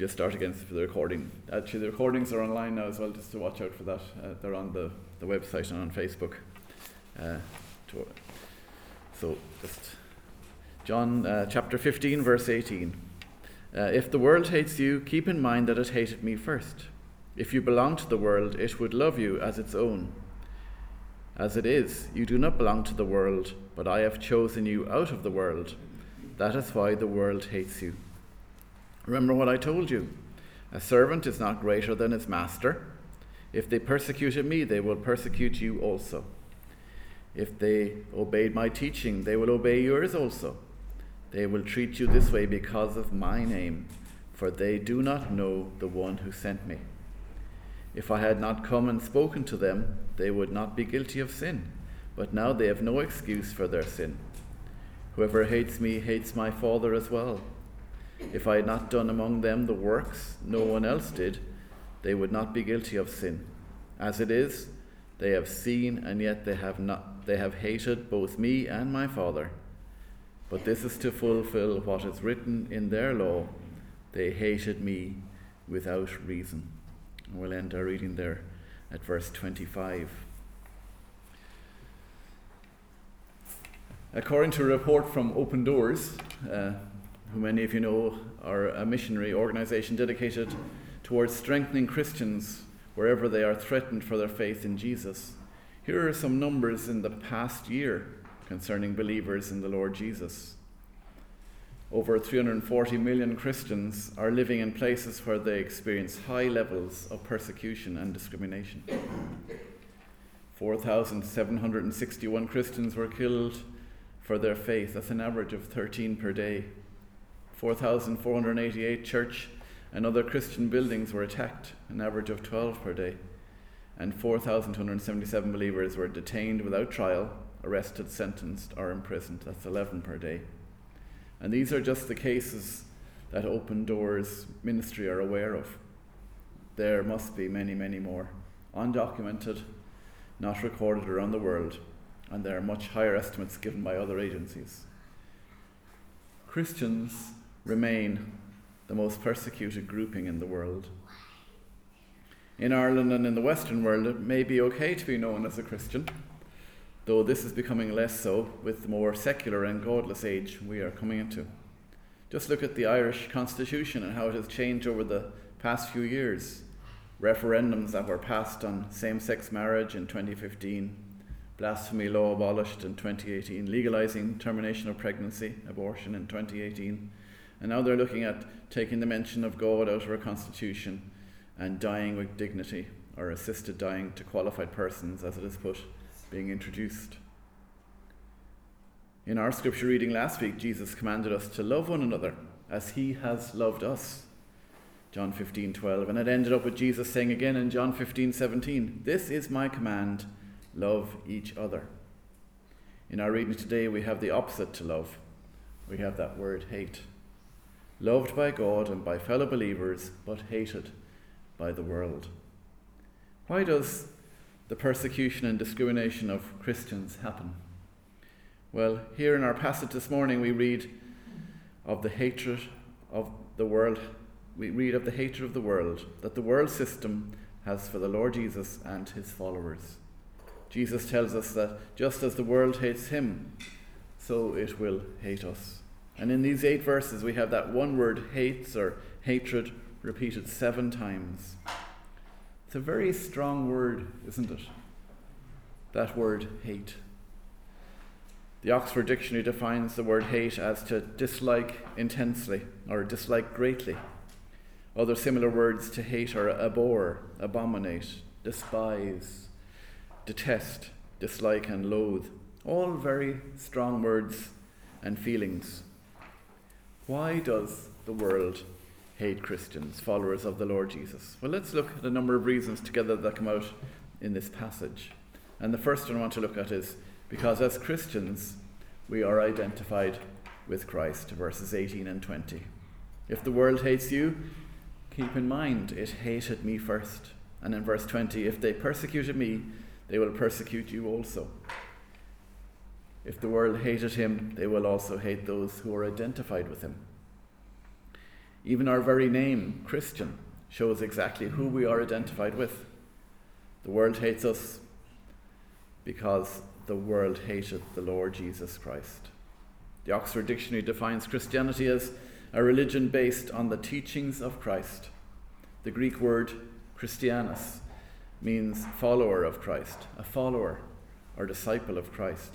just start again for the recording. Actually, the recordings are online now as well, just to watch out for that. They're on the website and on Facebook. So just John chapter 15, verse 18. If the world hates you, keep in mind that it hated me first. If you belong to the world, it would love you as its own. As it is, you do not belong to the world, but I have chosen you out of the world. That is why the world hates you. Remember what I told you. A servant is not greater than his master. If they persecuted me, they will persecute you also. If they obeyed my teaching, they will obey yours also. They will treat you this way because of my name, for they do not know the one who sent me. If I had not come and spoken to them, they would not be guilty of sin, but now they have no excuse for their sin. Whoever hates me hates my Father as well. If I had not done among them the works no one else did, they would not be guilty of sin. As it is, they have seen, and yet they have hated both me and my Father. But this is to fulfill what is written in their law. They hated me without reason. And we'll end our reading there at verse 25. According to a report from Open Doors, who many of you know are a missionary organisation dedicated towards strengthening Christians wherever they are threatened for their faith in Jesus, here are some numbers in the past year concerning believers in the Lord Jesus. Over 340 million Christians are living in places where they experience high levels of persecution and discrimination. 4,761 Christians were killed for their faith. That's an average of 13 per day. 4,488 church and other Christian buildings were attacked, an average of 12 per day. And 4,277 believers were detained without trial, arrested, sentenced, or imprisoned. That's 11 per day. And these are just the cases that Open Doors ministry are aware of. There must be many, many more, undocumented, not recorded around the world, and there are much higher estimates given by other agencies. Christians remain the most persecuted grouping in the world. In Ireland and in the Western world, it may be okay to be known as a Christian, though this is becoming less so with the more secular and godless age we are coming into. Just look at the Irish Constitution and how it has changed over the past few years. Referendums that were passed on same-sex marriage in 2015, blasphemy law abolished in 2018, legalising termination of pregnancy, abortion in 2018, and now they're looking at taking the mention of God out of our Constitution and dying with dignity, or assisted dying to qualified persons, as it is put, being introduced. In our scripture reading last week, Jesus commanded us to love one another as he has loved us. John 15:12, and it ended up with Jesus saying again in John 15:17, "This is my command, love each other." In our reading today, we have the opposite to love. We have that word hate. Loved by God and by fellow believers, but hated by the world. Why does the persecution and discrimination of Christians happen? Well, here in our passage this morning, we read of the hatred of the world. We read of the hatred of the world that the world system has for the Lord Jesus and his followers. Jesus tells us that just as the world hates him, so it will hate us. And in these 8 verses, we have that one word, hates or hatred, repeated 7 times. It's a very strong word, isn't it? That word, hate. The Oxford Dictionary defines the word hate as to dislike intensely or dislike greatly. Other similar words to hate are abhor, abominate, despise, detest, dislike, and loathe. All very strong words and feelings. Why does the world hate Christians, followers of the Lord Jesus? Well, let's look at a number of reasons together that come out in this passage. And the first one I want to look at is because as Christians, we are identified with Christ, verses 18 and 20. If the world hates you, keep in mind it hated me first. And in verse 20, if they persecuted me, they will persecute you also. If the world hated him, they will also hate those who are identified with him. Even our very name, Christian, shows exactly who we are identified with. The world hates us because the world hated the Lord Jesus Christ. The Oxford Dictionary defines Christianity as a religion based on the teachings of Christ. The Greek word Christianus means follower of Christ, a follower or disciple of Christ.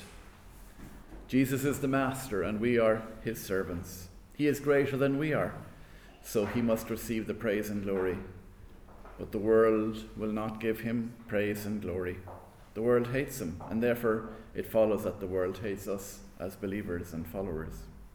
Jesus is the master and we are his servants. He is greater than we are, so he must receive the praise and glory. But the world will not give him praise and glory. The world hates him, and therefore it follows that the world hates us as believers and followers.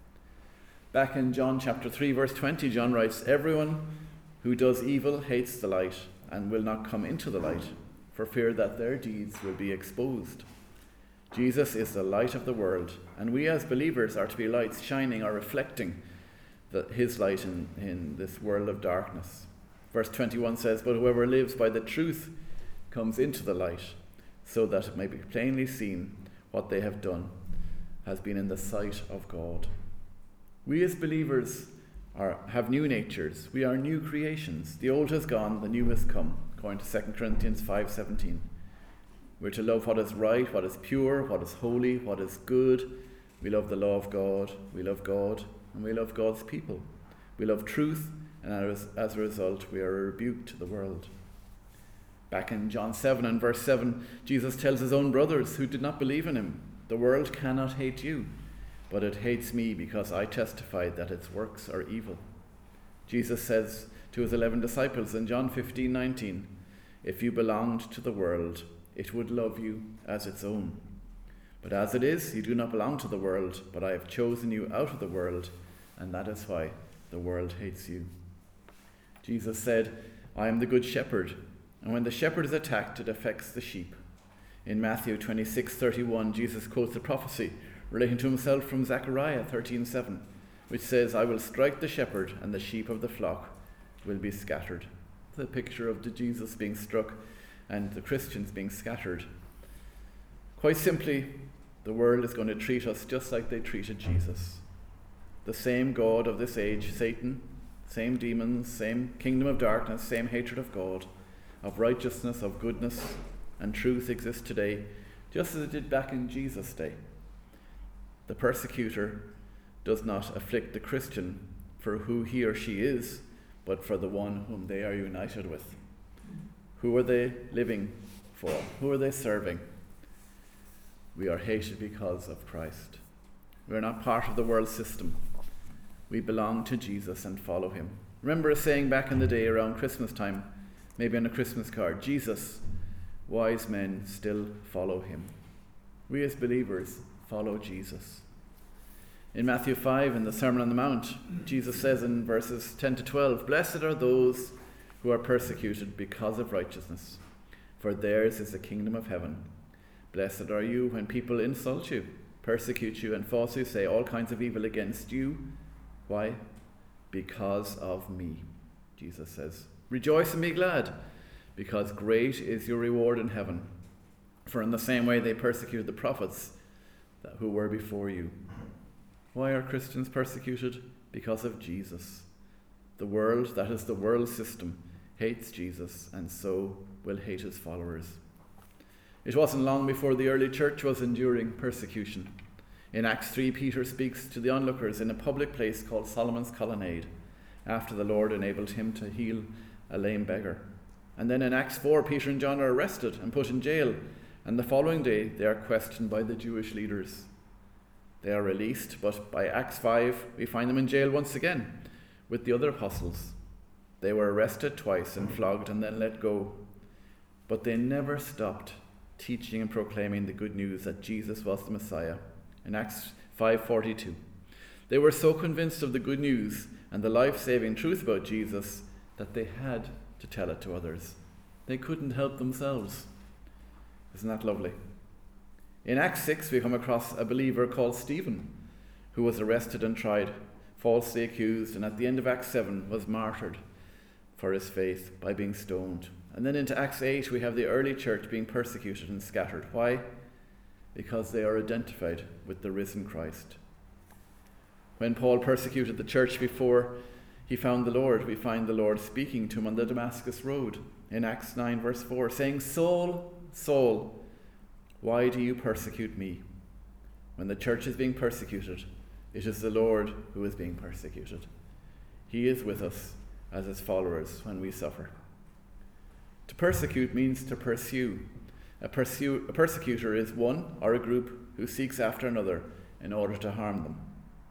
Back in John chapter 3, verse 20, John writes, "Everyone who does evil hates the light and will not come into the light, for fear that their deeds will be exposed." Jesus is the light of the world, and we as believers are to be lights shining or reflecting his light in this world of darkness. Verse 21 says, "But whoever lives by the truth comes into the light, so that it may be plainly seen what they have done has been in the sight of God." We as believers have new natures. We are new creations. The old has gone, the new has come, according to 2 Corinthians 5:17. We're to love what is right, what is pure, what is holy, what is good. We love the law of God. We love God, and we love God's people. We love truth, and as a result, we are a rebuke to the world. Back in John 7 and verse 7, Jesus tells his own brothers who did not believe in him, "The world cannot hate you, but it hates me because I testified that its works are evil." Jesus says to his 11 disciples in John 15:19, "If you belonged to the world, it would love you as its own. But as it is, you do not belong to the world, but I have chosen you out of the world, and that is why the world hates you." Jesus said, "I am the good shepherd, and when the shepherd is attacked, it affects the sheep." In Matthew 26:31, Jesus quotes a prophecy relating to himself from Zechariah 13:7, which says, "I will strike the shepherd, and the sheep of the flock will be scattered." The picture of the Jesus being struck and the Christians being scattered. Quite simply, the world is going to treat us just like they treated Jesus. The same God of this age, Satan, same demons, same kingdom of darkness, same hatred of God, of righteousness, of goodness, and truth exists today, just as it did back in Jesus' day. The persecutor does not afflict the Christian for who he or she is, but for the one whom they are united with. Who are they living for? Who are they serving? We are hated because of Christ. We are not part of the world system. We belong to Jesus and follow him. Remember a saying back in the day around Christmas time, maybe on a Christmas card, "Jesus, wise men still follow him." We as believers follow Jesus. In Matthew 5, in the Sermon on the Mount, Jesus says in verses 10 to 12, "Blessed are those who are persecuted because of righteousness, for theirs is the kingdom of heaven. Blessed are you when people insult you, persecute you, and falsely say all kinds of evil against you." Why? "Because of me," Jesus says. "Rejoice and be glad, because great is your reward in heaven. For in the same way they persecuted the prophets who were before you." Why are Christians persecuted? Because of Jesus. The world, that is the world system, hates Jesus and so will hate his followers. It wasn't long before the early church was enduring persecution. In Acts 3, Peter speaks to the onlookers in a public place called Solomon's Colonnade, after the Lord enabled him to heal a lame beggar. And then in Acts 4, Peter and John are arrested and put in jail, and the following day they are questioned by the Jewish leaders. They are released, but by Acts 5 we find them in jail once again with the other apostles. They were arrested twice and flogged and then let go, but they never stopped teaching and proclaiming the good news that Jesus was the Messiah. In Acts 5:42, they were so convinced of the good news and the life-saving truth about Jesus that they had to tell it to others. They couldn't help themselves. Isn't that lovely? In Acts 6, we come across a believer called Stephen, who was arrested and tried, falsely accused, and at the end of Acts 7 was martyred for his faith by being stoned. And then into Acts 8, we have the early church being persecuted and scattered. Why? Because they are identified with the risen Christ. When Paul persecuted the church before He found the Lord. We find the Lord speaking to him on the Damascus road in Acts 9 verse 4, saying, Saul, Saul, why do you persecute me? When the church is being persecuted, it is the Lord who is being persecuted. He is with us as his followers when we suffer. To persecute means to pursue. A persecutor is one or a group who seeks after another in order to harm them.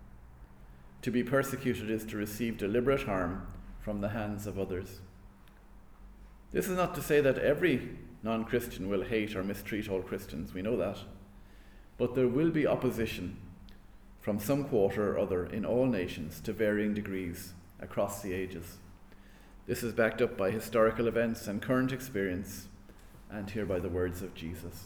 To be persecuted is to receive deliberate harm from the hands of others. This is not to say that every non-Christian will hate or mistreat all Christians, we know that. But there will be opposition from some quarter or other in all nations to varying degrees across the ages. This is backed up by historical events and current experience, and here by the words of Jesus.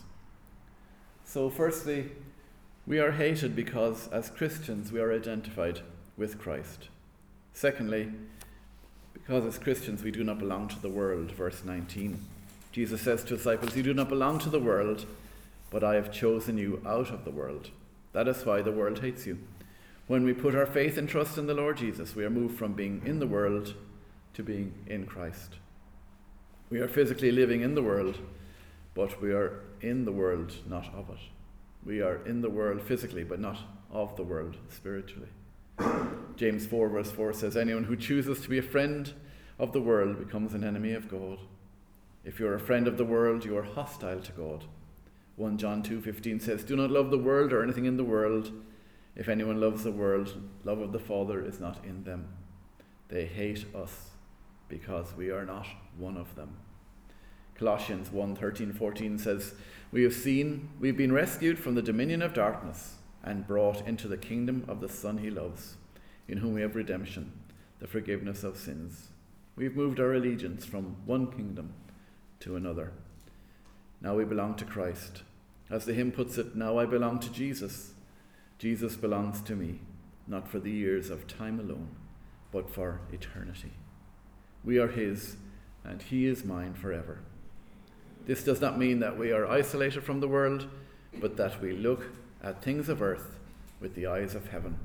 So firstly, we are hated because as Christians we are identified with Christ. Secondly, because as Christians we do not belong to the world, verse 19. Jesus says to disciples, you do not belong to the world, but I have chosen you out of the world. That is why the world hates you. When we put our faith and trust in the Lord Jesus, we are moved from being in the world to being in Christ. We are physically living in the world, but we are in the world, not of it. We are in the world physically, but not of the world spiritually. James 4 verse 4 says, anyone who chooses to be a friend of the world becomes an enemy of God. If you are a friend of the world, you are hostile to God. 1 John 2:15 says, do not love the world or anything in the world. If anyone loves the world, love of the Father is not in them. They hate us because we are not one of them. Colossians 1:13-14 says, we've been rescued from the dominion of darkness and brought into the kingdom of the Son he loves, in whom we have redemption, the forgiveness of sins. We've moved our allegiance from one kingdom to another. Now we belong to Christ. As the hymn puts it, now I belong to Jesus. Jesus belongs to me, not for the years of time alone, but for eternity. We are his, and he is mine forever. This does not mean that we are isolated from the world, but that we look at things of earth with the eyes of heaven.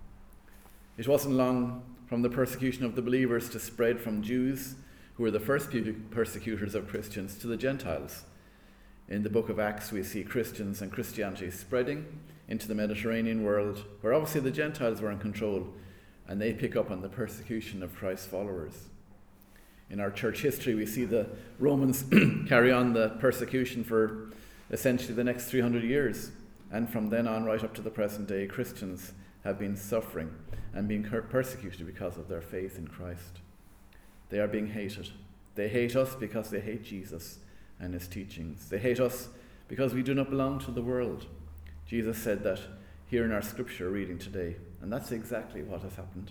It wasn't long from the persecution of the believers to spread from Jews, who were the first persecutors of Christians, to the Gentiles. In the book of Acts, we see Christians and Christianity spreading into the Mediterranean world, where obviously the Gentiles were in control, and they pick up on the persecution of Christ's followers. In our church history, we see the Romans carry on the persecution for essentially the next 300 years. And from then on, right up to the present day, Christians have been suffering and being persecuted because of their faith in Christ. They are being hated. They hate us because they hate Jesus and his teachings. They hate us because we do not belong to the world. Jesus said that here in our scripture reading today, and that's exactly what has happened.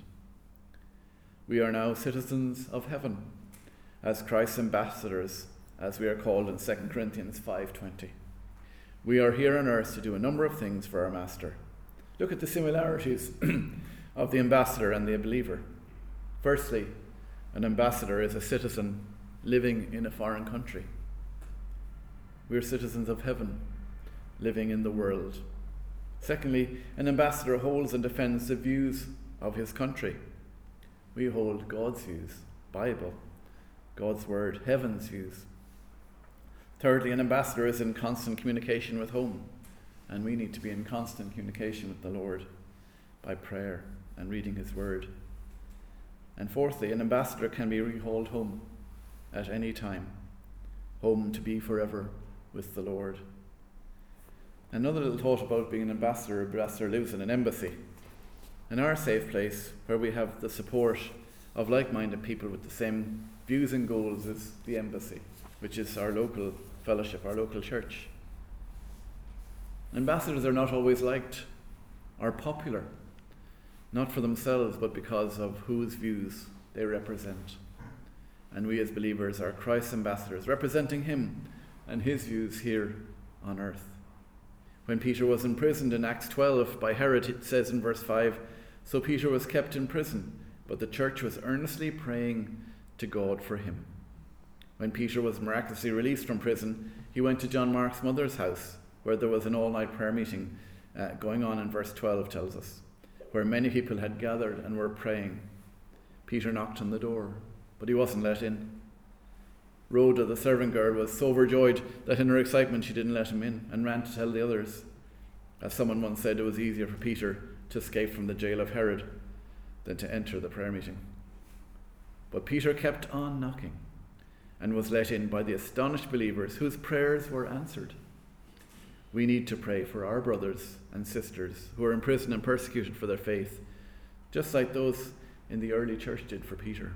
We are now citizens of heaven, as Christ's ambassadors, as we are called in 2 Corinthians 5:20. We are here on earth to do a number of things for our Master. Look at the similarities of the ambassador and the believer. Firstly, an ambassador is a citizen living in a foreign country. We are citizens of heaven, living in the world. Secondly, an ambassador holds and defends the views of his country. We hold God's views, Bible, God's word, heaven's views. Thirdly, an ambassador is in constant communication with home, and we need to be in constant communication with the Lord by prayer and reading his word. And fourthly, an ambassador can be recalled home at any time, home to be forever with the Lord. Another little thought about being an ambassador. An ambassador lives in an embassy, in our safe place where we have the support of like-minded people with the same views and goals as the embassy, which is our local fellowship, our local church. Ambassadors are not always liked or popular, not for themselves, but because of whose views they represent. And we as believers are Christ's ambassadors, representing him and his views here on earth. When Peter was imprisoned in Acts 12 by Herod, it says in verse 5, so Peter was kept in prison, but the church was earnestly praying to God for him. When Peter was miraculously released from prison, he went to John Mark's mother's house, where there was an all-night prayer meeting going on in verse 12 tells us, where many people had gathered and were praying. Peter knocked on the door, but he wasn't let in. Rhoda, the servant girl, was so overjoyed that in her excitement she didn't let him in and ran to tell the others. As someone once said, it was easier for Peter to escape from the jail of Herod than to enter the prayer meeting. But Peter kept on knocking and was let in by the astonished believers whose prayers were answered. We need to pray for our brothers and sisters who are in prison and persecuted for their faith, just like those in the early church did for Peter.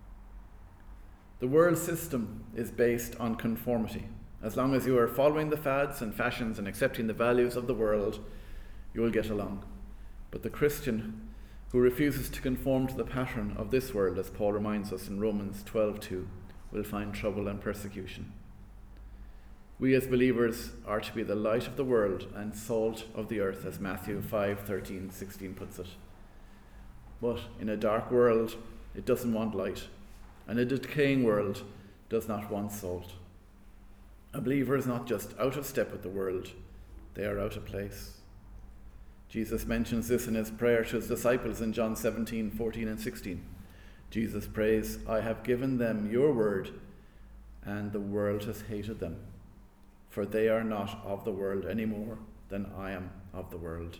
The world system is based on conformity. As long as you are following the fads and fashions and accepting the values of the world, you will get along. But the Christian who refuses to conform to the pattern of this world, as Paul reminds us in Romans 12:2, will find trouble and persecution. We as believers are to be the light of the world and salt of the earth, as Matthew 5:13-16 puts it. But in a dark world, it doesn't want light, and a decaying world does not want salt. A believer is not just out of step with the world, they are out of place. Jesus mentions this in his prayer to his disciples in John 17:14-16. Jesus prays, I have given them your word, and the world has hated them, for they are not of the world any more than I am of the world.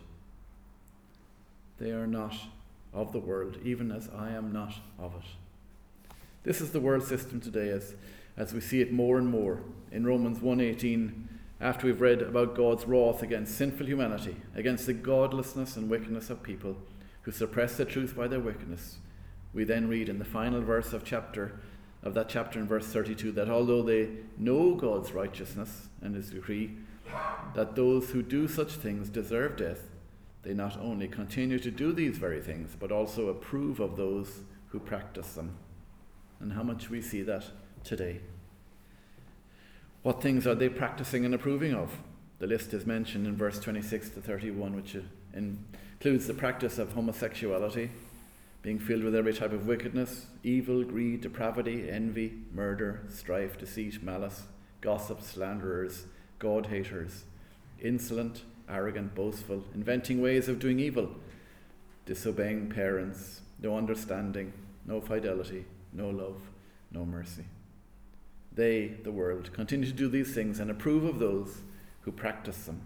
They are not of the world, even as I am not of it. This is the world system today as we see it more and more. In Romans 1:18, after we've read about God's wrath against sinful humanity, against the godlessness and wickedness of people who suppress the truth by their wickedness, we then read in the final verse of that chapter in verse 32 that although they know God's righteousness and his decree that those who do such things deserve death, they not only continue to do these very things, but also approve of those who practice them. And how much we see that today. What things are they practicing and approving of? The list is mentioned in verse 26-31, which includes the practice of homosexuality, being filled with every type of wickedness, evil, greed, depravity, envy, murder, strife, deceit, malice, gossip, slanderers, God-haters, insolent, arrogant, boastful, inventing ways of doing evil, disobeying parents, no understanding, no fidelity, no love, no mercy. They, the world, continue to do these things and approve of those who practice them.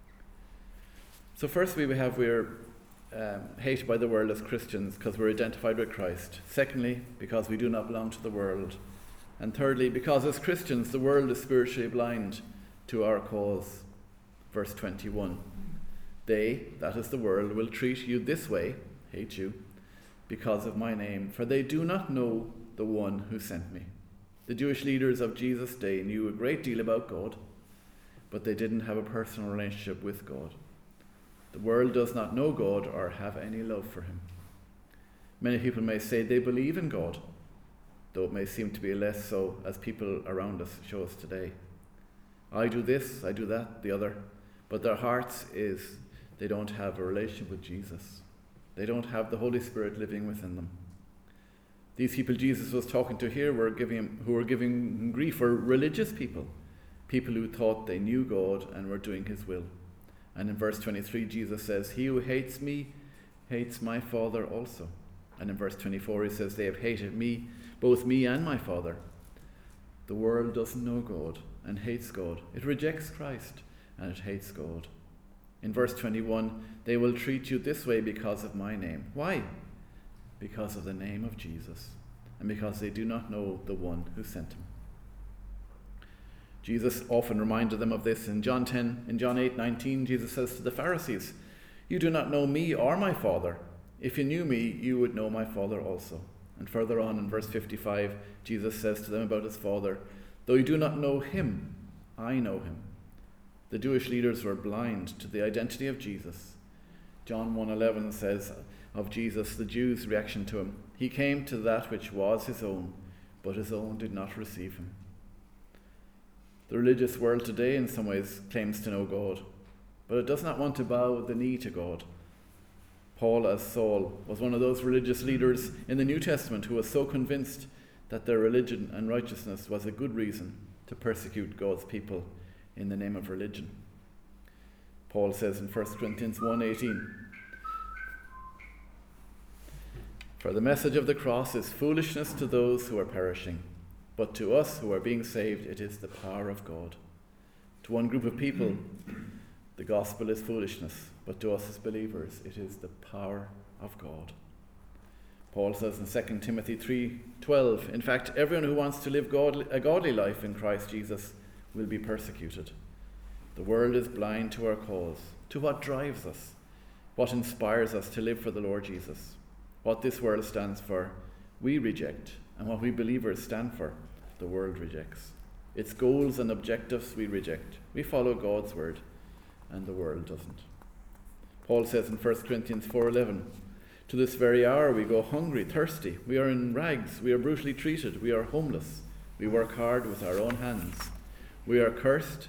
So firstly, we're hated by the world as Christians because we're identified with Christ. Secondly, because we do not belong to the world. And thirdly, because as Christians, the world is spiritually blind to our cause. Verse 21, they, that is the world, will treat you this way, hate you, because of my name, for they do not know the one who sent me. The Jewish leaders of Jesus' day knew a great deal about God, but they didn't have a personal relationship with God. The world does not know God or have any love for him. Many people may say they believe in God, though it may seem to be less so as people around us show us today. I do this, I do that, the other, but their hearts is they don't have a relationship with Jesus. They don't have the Holy Spirit living within them. These people Jesus was talking to here who were giving grief were religious people who thought they knew God and were doing his will. And in verse 23, Jesus says, he who hates me hates my Father also. And in verse 24, he says, they have hated me, both me and my Father. The world doesn't know God and hates God. It rejects Christ and it hates God. In verse 21, they will treat you this way because of my name. Why? Because of the name of Jesus and because they do not know the one who sent him. Jesus often reminded them of this. In John 8:19, Jesus says to the Pharisees, you do not know me or my Father. If you knew me, you would know my Father also. And further on in verse 55, Jesus says to them about his Father, though you do not know him, I know him. The Jewish leaders were blind to the identity of Jesus. John 1:11 says of Jesus, the Jews' reaction to him, he came to that which was his own, but his own did not receive him. The religious world today in some ways claims to know God, but it does not want to bow the knee to God. Paul, as Saul, was one of those religious leaders in the New Testament who was so convinced that their religion and righteousness was a good reason to persecute God's people in the name of religion. Paul says in 1 Corinthians 1:18, For the message of the cross is foolishness to those who are perishing, but to us who are being saved, it is the power of God. To one group of people, the gospel is foolishness, but to us as believers, it is the power of God. Paul says in 2 Timothy 3:12, in fact, everyone who wants to live a godly life in Christ Jesus will be persecuted. The world is blind to our cause, to what drives us, what inspires us to live for the Lord Jesus. What this world stands for, we reject, and what we believers stand for, the world rejects. Its goals and objectives we reject. We follow God's word, and the world doesn't. Paul says in 1 Corinthians 4:11, to this very hour we go hungry, thirsty, we are in rags, we are brutally treated, we are homeless, we work hard with our own hands. We are cursed.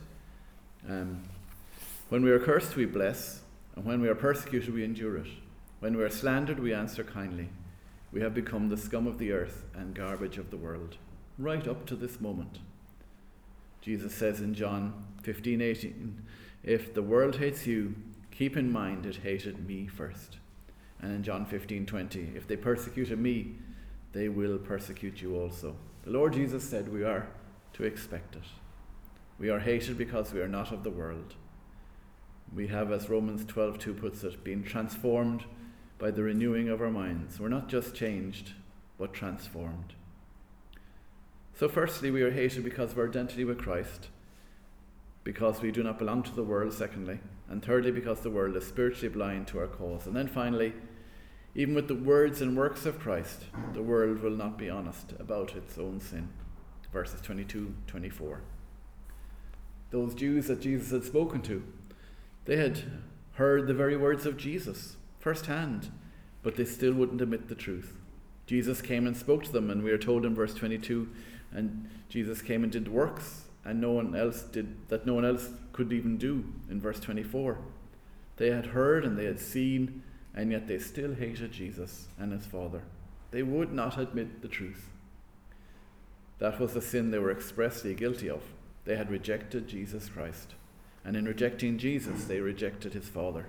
When we are cursed, we bless, and when we are persecuted, we endure it. When we are slandered, we answer kindly. We have become the scum of the earth and garbage of the world, right up to this moment. Jesus says in John 15:18, if the world hates you, keep in mind it hated me first. And in John 15:20, if they persecuted me, they will persecute you also. The Lord Jesus said we are to expect it. We are hated because we are not of the world. We have, as Romans 12:2 puts it, been transformed by the renewing of our minds. We're not just changed, but transformed. So firstly, we are hated because of our identity with Christ, because we do not belong to the world, secondly, and thirdly, because the world is spiritually blind to our cause. And then finally, even with the words and works of Christ, the world will not be honest about its own sin. Verses 22-24. Those Jews that Jesus had spoken to, they had heard the very words of Jesus firsthand, but they still wouldn't admit the truth. Jesus came and spoke to them, and we are told in verse 22, and Jesus came and did works and no one else could even do in verse 24. They had heard and they had seen, and yet they still hated Jesus and his Father. They would not admit the truth. That was the sin they were expressly guilty of. They had rejected Jesus Christ, and in rejecting Jesus, they rejected his Father.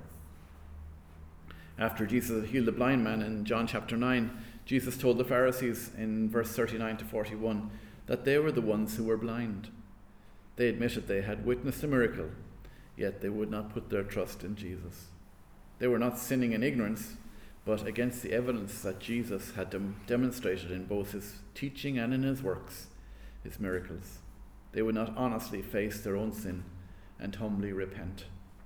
After Jesus had healed the blind man in John chapter 9, Jesus told the Pharisees in verse 39-41 that they were the ones who were blind. They admitted they had witnessed a miracle, yet they would not put their trust in Jesus. They were not sinning in ignorance, but against the evidence that Jesus had demonstrated in both his teaching and in his works, his miracles. They would not honestly face their own sin and humbly repent.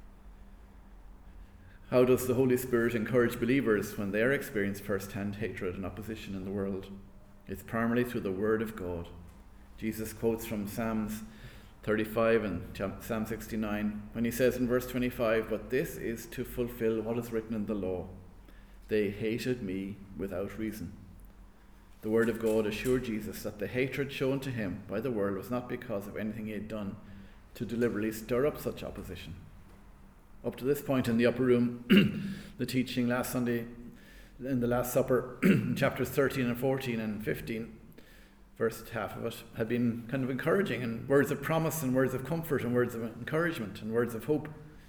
How does the Holy Spirit encourage believers when they are experiencing first-hand hatred and opposition in the world? It's primarily through the Word of God. Jesus quotes from Psalms 35 and Psalm 69 when he says in verse 25, "But this is to fulfill what is written in the law. They hated me without reason." The Word of God assured Jesus that the hatred shown to him by the world was not because of anything he had done to deliberately stir up such opposition. Up to this point in the upper room, the teaching last Sunday in the Last Supper, chapters 13 and 14 and 15, first half of it, had been kind of encouraging, and words of promise and words of comfort and words of encouragement and words of hope.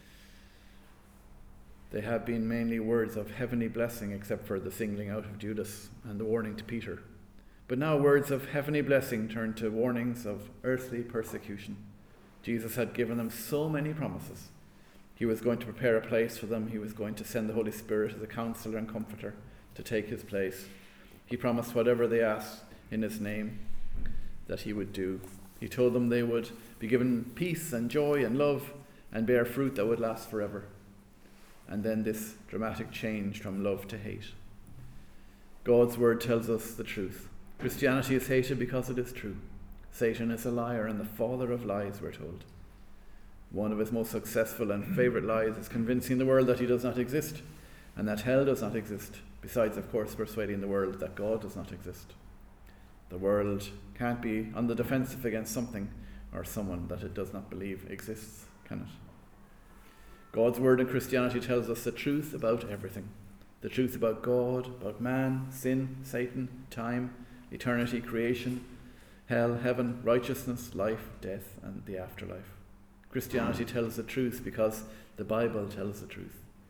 They have been mainly words of heavenly blessing, except for the singling out of Judas and the warning to Peter. But now words of heavenly blessing turn to warnings of earthly persecution. Jesus had given them so many promises. He was going to prepare a place for them. He was going to send the Holy Spirit as a counselor and comforter to take his place. He promised whatever they asked in his name that he would do. He told them they would be given peace and joy and love and bear fruit that would last forever. And then this dramatic change from love to hate. God's word tells us the truth. Christianity is hated because it is true. Satan is a liar and the father of lies, we're told. One of his most successful and favourite lies is convincing the world that he does not exist and that hell does not exist, besides, of course, persuading the world that God does not exist. The world can't be on the defensive against something or someone that it does not believe exists, can it? God's word in Christianity tells us the truth about everything. The truth about God, about man, sin, Satan, time, eternity, creation, hell, heaven, righteousness, life, death, and the afterlife. Christianity tells the truth because the Bible tells the truth.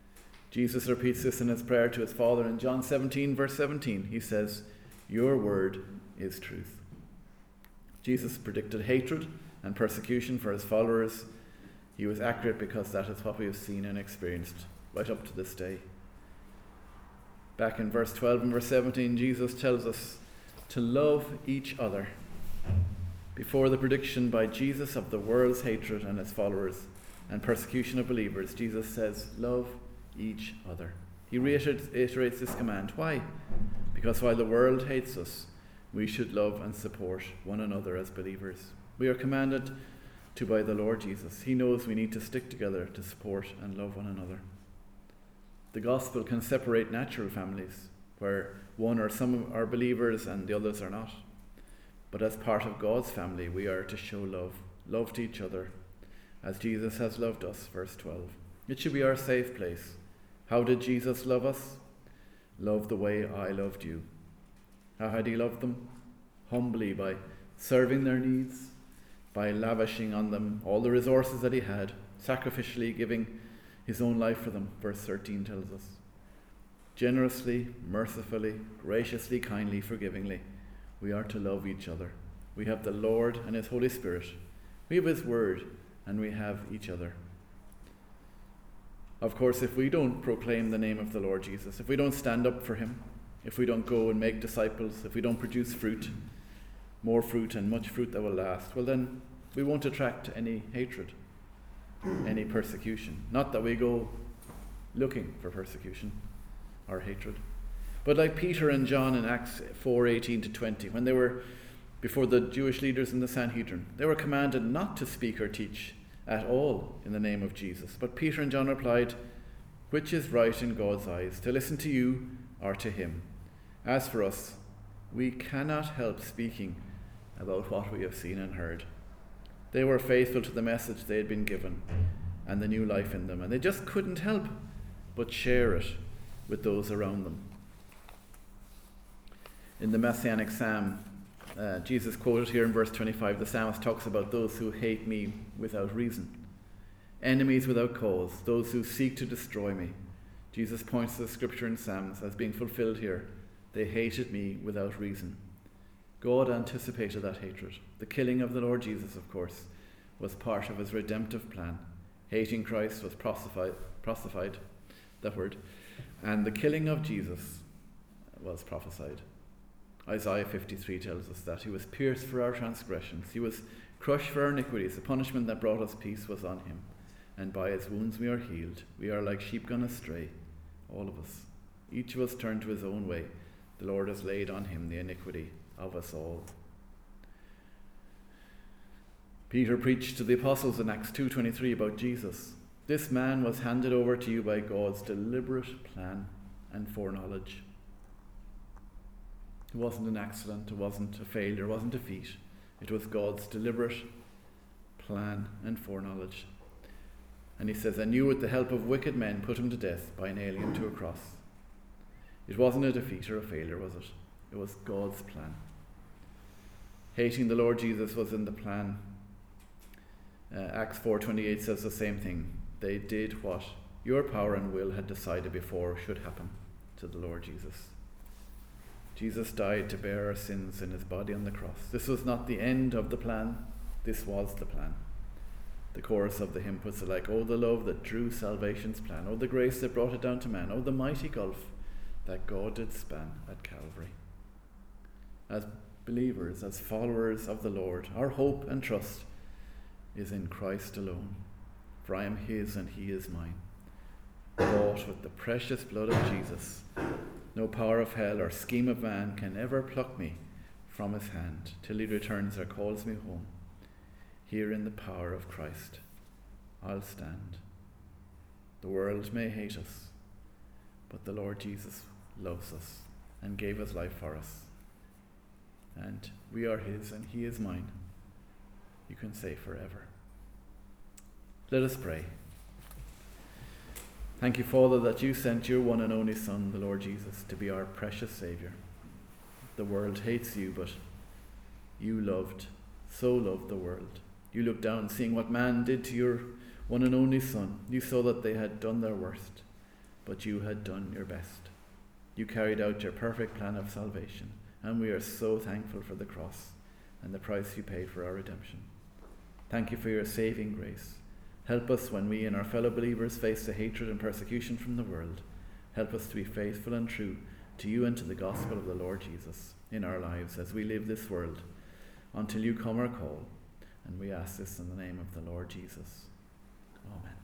Jesus repeats this in his prayer to his Father in John 17, verse 17. He says, "Your word is truth." Jesus predicted hatred and persecution for his followers. He was accurate because that is what we have seen and experienced right up to this day. Back in verse 12 and verse 17, Jesus tells us to love each other. Before the prediction by Jesus of the world's hatred and its followers and persecution of believers, Jesus says, love each other. He reiterates this command. Why? Because while the world hates us, we should love and support one another as believers. We are commanded to by the Lord Jesus. He knows we need to stick together to support and love one another. The gospel can separate natural families, where one or some are believers and the others are not. But as part of God's family, we are to show love to each other, as Jesus has loved us, verse 12. It should be our safe place. How did Jesus love us? Love the way I loved you. How had he loved them? Humbly, by serving their needs, by lavishing on them all the resources that he had, sacrificially giving his own life for them, verse 13 tells us. Generously, mercifully, graciously, kindly, forgivingly, we are to love each other. We have the Lord and his Holy Spirit. We have his word, and we have each other. Of course, if we don't proclaim the name of the Lord Jesus, if we don't stand up for him, if we don't go and make disciples, if we don't produce fruit, more fruit and much fruit that will last, well then we won't attract any hatred, any persecution. Not that we go looking for persecution or hatred. But like Peter and John in Acts 4:18-20, when they were before the Jewish leaders in the Sanhedrin, they were commanded not to speak or teach at all in the name of Jesus. But Peter and John replied, "Which is right in God's eyes, to listen to you or to him? As for us, we cannot help speaking about what we have seen and heard." They were faithful to the message they had been given and the new life in them, and they just couldn't help but share it with those around them. In the Messianic Psalm, Jesus quoted here in verse 25, the psalmist talks about those who hate me without reason, enemies without cause, those who seek to destroy me. Jesus points to the scripture in Psalms as being fulfilled here. They hated me without reason. God anticipated that hatred. The killing of the Lord Jesus, of course, was part of his redemptive plan. Hating Christ was prophesied, that word, and the killing of Jesus was prophesied. Isaiah 53 tells us that he was pierced for our transgressions, he was crushed for our iniquities. The punishment that brought us peace was on him, and by his wounds we are healed. We are like sheep gone astray, all of us. Each of us turned to his own way. The Lord has laid on him the iniquity of us all. Peter preached to the apostles in Acts 2:23 about Jesus. This man was handed over to you by God's deliberate plan and foreknowledge. It wasn't an accident, it wasn't a failure, it wasn't a feat. It was God's deliberate plan and foreknowledge. And he says, "And you with the help of wicked men put him to death by nailing him to a cross." It wasn't a defeat or a failure, was it? It was God's plan. Hating the Lord Jesus was in the plan. Acts 4:28 says the same thing. They did what your power and will had decided before should happen to the Lord Jesus. Jesus died to bear our sins in his body on the cross. This was not the end of the plan. This was the plan. The chorus of the hymn puts it like, "Oh, the love that drew salvation's plan. Oh, the grace that brought it down to man. Oh, the mighty gulf that God did span at Calvary." As believers, as followers of the Lord, our hope and trust is in Christ alone. For I am his and he is mine, bought with the precious blood of Jesus. No power of hell or scheme of man can ever pluck me from his hand till he returns or calls me home. Here in the power of Christ I'll stand. The world may hate us, but the Lord Jesus loves us and gave his life for us. And we are his and he is mine. You can say forever. Let us pray. Thank you, Father, that you sent your one and only Son, the Lord Jesus, to be our precious Saviour. The world hates you, but you so loved the world. You looked down, seeing what man did to your one and only Son. You saw that they had done their worst, but you had done your best. You carried out your perfect plan of salvation, and we are so thankful for the cross and the price you paid for our redemption. Thank you for your saving grace. Help us when we and our fellow believers face the hatred and persecution from the world. Help us to be faithful and true to you and to the gospel of the Lord Jesus in our lives as we live this world until you come or call. And we ask this in the name of the Lord Jesus. Amen.